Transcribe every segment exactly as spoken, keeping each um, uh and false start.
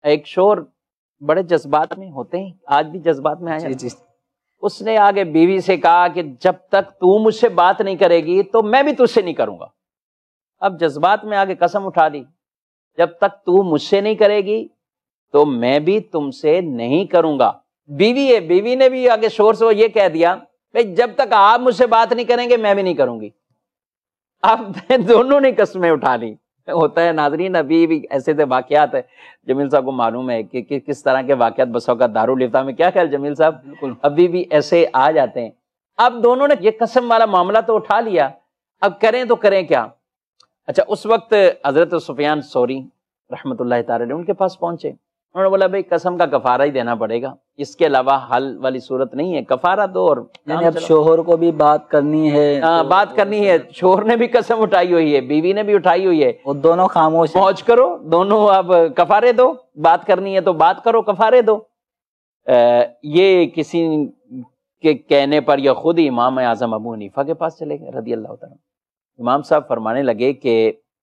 ایک شور بڑے جذبات میں ہوتے ہیں، آج بھی جذبات میں آیا جی جی اس نے آگے بیوی سے کہا کہ جب تک تو مجھ سے بات نہیں کرے گی تو میں بھی تجھ سے نہیں کروں گا. اب جذبات میں آگے قسم اٹھا دی، جب تک تو مجھ سے نہیں کرے گی تو میں بھی تم سے نہیں کروں گا. بیوی ہے، بیوی نے بھی آگے شور سے یہ کہہ دیا بھئی جب تک آپ مجھ سے بات نہیں کریں گے میں بھی نہیں کروں گی. اب دونوں نے قسمیں اٹھا لی. ہوتا ہے ناظرین، ابھی بھی ایسے سے واقعات ہے، جمیل صاحب کو معلوم ہے کہ کس طرح کے واقعات بس اوقات دارالفتہ میں. کیا خیال جمیل صاحب؟ بالکل ابھی بھی ایسے آ جاتے ہیں. اب دونوں نے یہ قسم والا معاملہ تو اٹھا لیا، اب کریں تو کریں کیا؟ اچھا اس وقت حضرت سفیان ثوری رحمۃ اللہ تعالی علیہ ان کے پاس پہنچے. انہوں نے بولا بھائی قسم کا کفارہ ہی دینا پڑے گا، اس کے علاوہ حل والی صورت نہیں ہے، کفارہ دو. اور یعنی اب شوہر کو بھی بات کرنی ہے، ہاں بات کرنی ہے، شوہر نے بھی قسم اٹھائی ہوئی ہے، بیوی نے بھی اٹھائی ہوئی ہے، وہ دونوں خاموش ہیں. پہنچ کرو دونوں، اب کفارے دو، بات کرنی ہے تو بات کرو، کفارے دو. یہ کسی کے کہنے پر یا خود ہی امام اعظم ابو حنیفہ کے پاس چلے گئے رضی اللہ تعالیٰ. امام صاحب فرمانے لگے کہ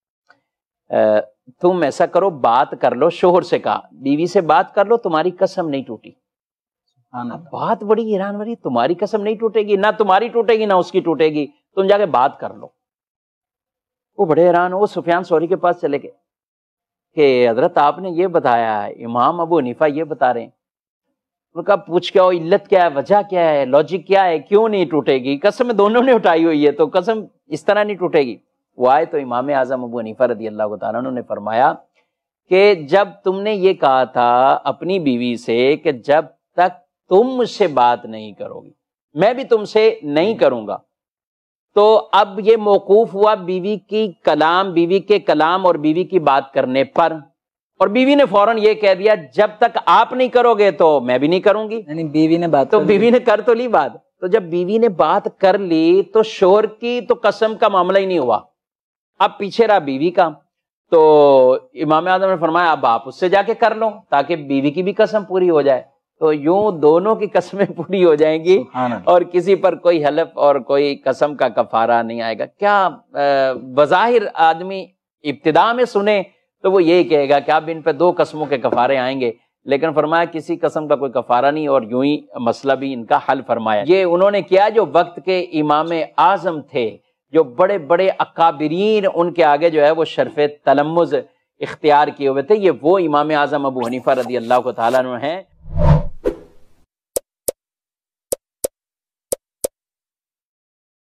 تم ایسا کرو، بات کر لو. شوہر سے کہا بیوی سے بات کر لو، تمہاری قسم نہیں ٹوٹی. بات بڑی حیران والی، تمہاری قسم نہیں ٹوٹے گی، نہ تمہاری ٹوٹے گی نہ اس کی ٹوٹے گی، تم جا کے بات کر لو. وہ بڑے حیران ہو، وہ سفیان ثوری کے پاس چلے گئے کہ حضرت آپ نے یہ بتایا ہے، امام ابو حنیفہ یہ بتا رہے ہیں. ان کا پوچھ کیا ہو، علت کیا ہے، وجہ کیا ہے، لاجک کیا ہے، کیوں نہیں ٹوٹے گی؟ قسم دونوں نے اٹھائی ہوئی ہے تو قسم اس طرح نہیں ٹوٹے گی. وہ آئے تو امام اعظم ابو حنیفہ رضی اللہ تعالیٰ عنہ نے فرمایا کہ جب تم نے یہ کہا تھا اپنی بیوی سے کہ جب تک تم مجھ سے بات نہیں کرو گی میں بھی تم سے نہیں کروں گا، تو اب یہ موقوف ہوا بیوی کی کلام، بیوی کے کلام اور بیوی کی بات کرنے پر. اور بیوی نے فوراً یہ کہہ دیا جب تک آپ نہیں کرو گے تو میں بھی نہیں کروں گی. یعنی بیوی نے بات تو بیوی نے کر تو لی بات. تو جب بیوی نے بات کر لی تو شوہر کی تو قسم کا معاملہ ہی نہیں ہوا، اب پیچھے رہا بیوی کا. تو امام اعظم نے فرمایا اب آپ اس سے جا کے کر لو تاکہ بیوی کی بھی قسم پوری ہو جائے. تو یوں دونوں کی قسمیں پوری ہو جائیں گی اور کسی پر کوئی حلف اور کوئی قسم کا کفارہ نہیں آئے گا. کیا بظاہر آدمی ابتدا میں سنے تو وہ یہی کہے گا کہ اب ان پہ دو قسموں کے کفارے آئیں گے، لیکن فرمایا کسی قسم کا کوئی کفارہ نہیں، اور یوں ہی مسئلہ بھی ان کا حل فرمایا. یہ انہوں نے کیا جو وقت کے امام اعظم تھے، جو بڑے بڑے اکابرین ان کے آگے جو ہے وہ شرف تلمذ اختیار کیے ہوئے تھے. یہ وہ امام اعظم ابو حنیفہ رضی اللہ تعالیٰ عنہ ہیں.